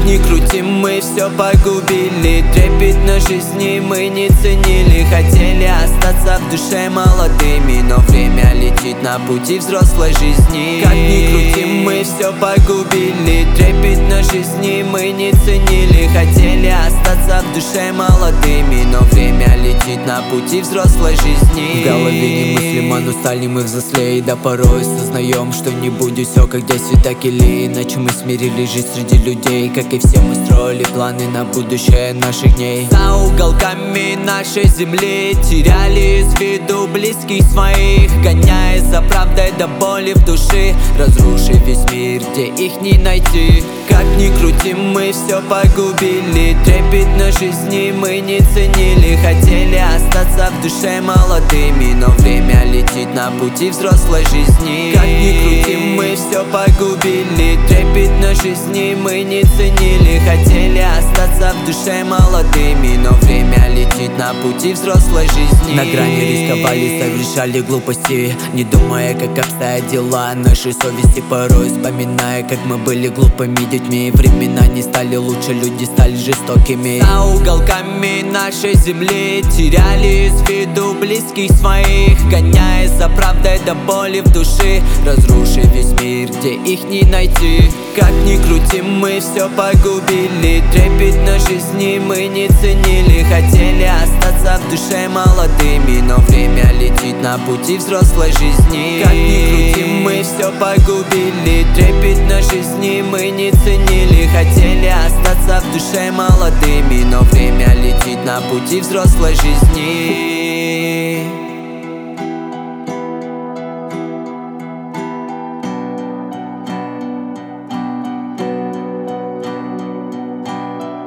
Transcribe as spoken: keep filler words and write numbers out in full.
ни крути, мы все погубили. Трепетно жизни мы не ценили. Хотели остаться в душе молодыми, но время летит на пути взрослой жизни. Как ни крути, мы все погубили. Трепетно жизни мы не ценили. Хотели остаться в душе молодыми, но время летит на пути взрослой жизни. В голове немыслимо, но стали мы взрослее. Да порой сознаем, что не будет все как десять, так или иначе мы смирили жизнь среди людей. Как и все, мы строили планы на будущее наших дней. За уголками нашей земли теряли из виду близких своих, гоняясь за правдой до боли в душе, разрушив весь мир, где их не найти. Как ни крути, мы все погубили. Трепетно жизни мы не ценили. Хотели остаться в душе молодыми, но время летит на пути взрослой жизни. Как ни крути, мы все погубили. Трепетно жизни мы не ценили. Хотели остаться в душе молодыми, но время летит на пути взрослой жизни. На грани рисковали, совершали глупости, не думая, как обстоят дела нашей совести. Порой вспоминая, как мы были глупыми детьми. Времена не стали лучше, люди стали жестокими. За уголками нашей земли теряли из виду близких своих, гоняясь за правдой до боли в душе, разрушив весь мир, где их не найти. Как ни крути, мы все погубили. Трепетно жизни мы не ценили. Хотели остаться в душе молодыми, но время летит на пути взрослой жизни. Как ни крути, мы все погубили. Трепетно жизни мы не ценили. Хотели остаться в душе молодыми, но время летит на пути взрослой жизни.